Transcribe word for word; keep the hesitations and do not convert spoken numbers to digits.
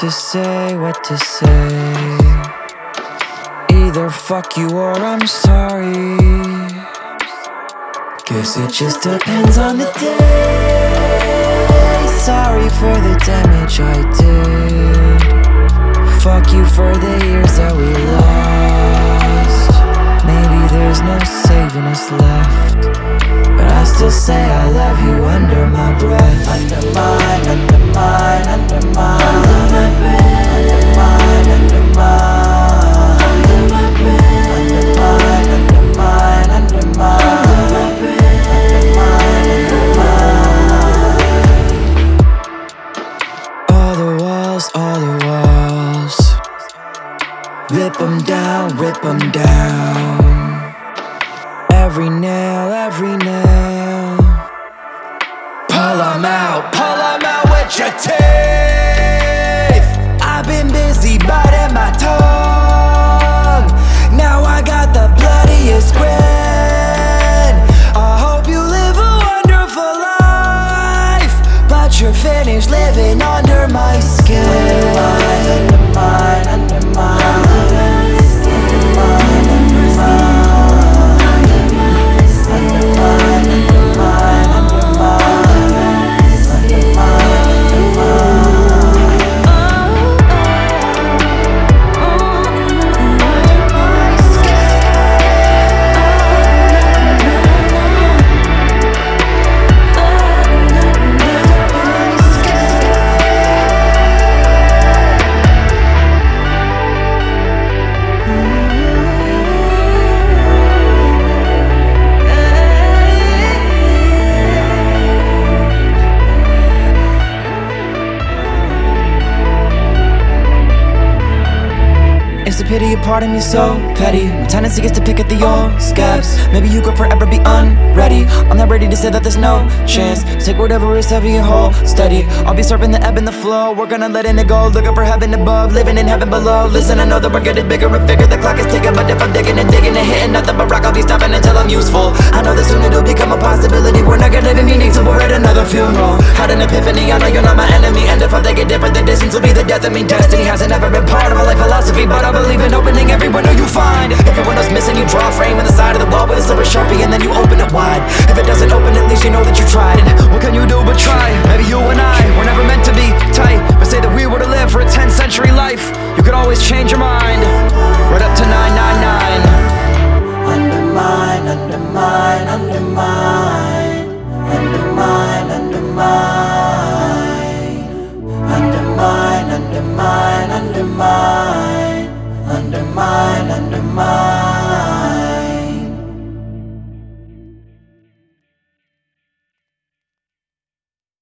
to say, what to say. Either fuck you or I'm sorry. Guess it just depends on the day. Sorry for the damage I did. Fuck you for the years that we lost. Maybe there's no saving us left, but I still say I love you under my breath. Under mine, under mine, under mine, under my breath. Under mine, under mine, under my breath. Under mine, under mine, under mine, under my breath. Under mine, under mine. All the walls, all the walls. Rip 'em down, rip 'em down. Every nail, every nail. Pull 'em out, pull 'em out with your teeth. I've been busy biting my tongue. Now I got the bloodiest grin. I hope you live a wonderful life, but you're finished living under my skin. Under mine, under mine, under mine. It's a pity a part of me so petty. My tendency is to pick at the old scabs. Maybe you could forever be unready. I'm not ready to say that there's no chance. Take whatever is heavy and hold steady. I'll be surfing the ebb and the flow. We're gonna letting it go, looking for heaven above, living in heaven below. Listen, I know that we're getting bigger and bigger. The clock is ticking, but if I'm digging and digging and hitting nothing but rock, I'll be stopping until I'm useful. I know that soon it'll become a possibility. We're not gonna be meaning till we're at another funeral. Had an epiphany, I know you're not my enemy. And if I think it different, the distance will be the death of me. Destiny hasn't ever been part of my life philosophy, but I believe in opening every window you find. If your window's missing, you draw a frame in the side of the wall with a silver sharpie, and then you open it wide. If it doesn't open, at least you know that you tried. And what can you do but try?